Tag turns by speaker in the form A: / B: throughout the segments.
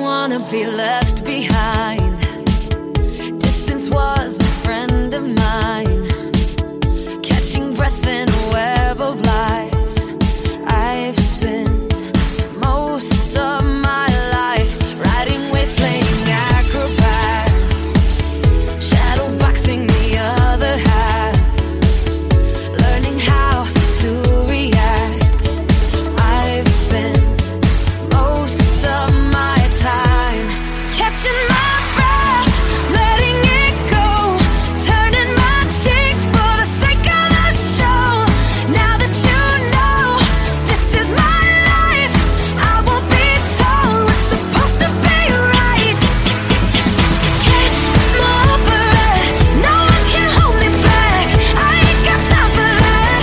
A: wanna be left behind. Distance was a friend of mine, catching breath in a web of lies. I've spent most of my life riding waves, playing acrobat, shadow boxing the other half, learning how to react. I've spent most of my time catching my breath, letting it go, turning my cheek for the sake of the show. Now that you know this is my life, I won't be told what's supposed to be right. Catch my breath, no one can hold me back, I ain't got time for that.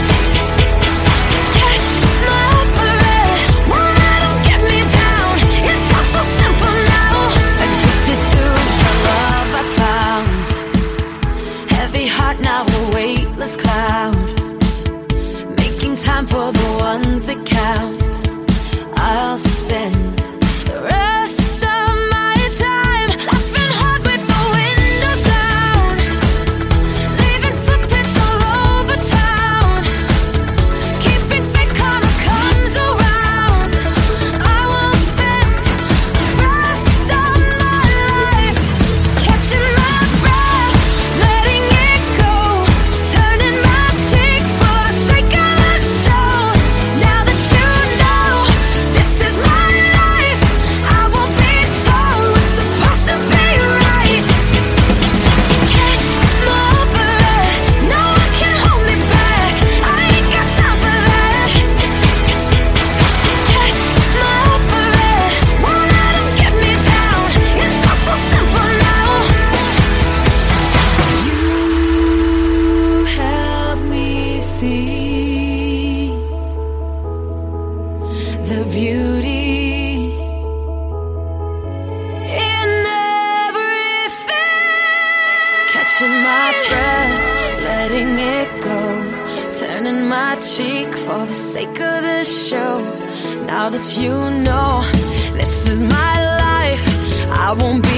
A: Catch my breath, won't let 'em get me down, it's all so simple now. Addicted to the love I found, heavy heart now a weightless cloud, making time for the ones that count. I'll spend the rest of my time laughing hard with the windows down, leaving footprints all over town, keeping faith karma comes around. I will spend the rest of my life catching my breath, letting it go, turning my cheek for the sake of the show. Now that you know this is my life, I won't be told what's supposed to be right. Catch my breath, no one can hold me back, I ain't got time for that. Catch my breath, won't let 'em get me down, it's all so simple now. You help me see the beauty in everything. Catching my breath, letting it go, turning my cheek for the sake of the show. Now that you know this is my life, I won't be